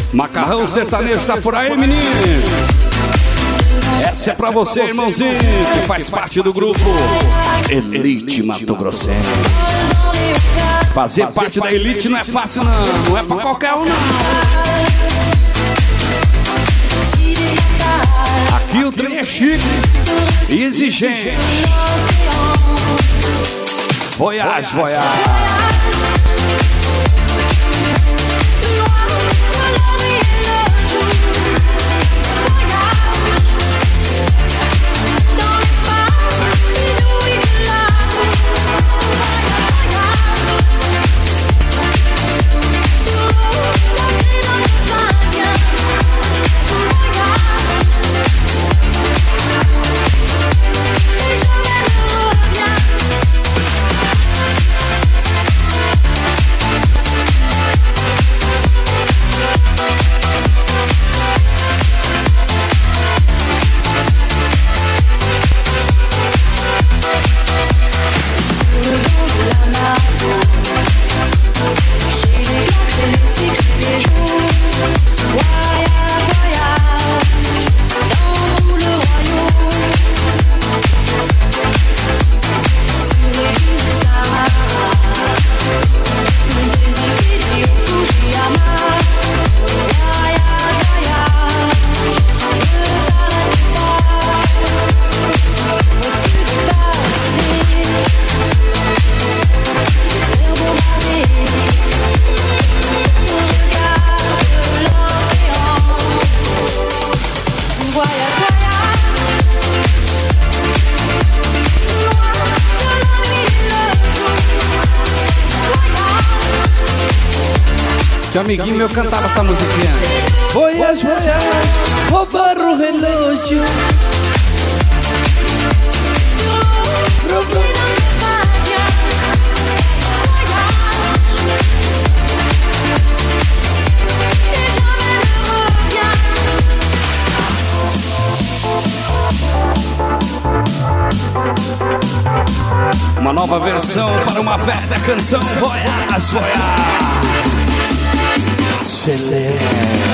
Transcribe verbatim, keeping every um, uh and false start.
Macarrão sertanejo tá por aí, menino. Essa é pra você, irmãozinho, que faz parte do grupo Elite Mato Grossense. Fazer parte da Elite não é fácil, não. Não é pra qualquer um, não. Aqui o trem é chique e exigente. Voyage, voyage. Que amiguinho meu cantava essa musiquinha. Voyage, voyage, roubar o relógio. Uma nova versão para uma velha canção. Voyage, voyage. Celeste.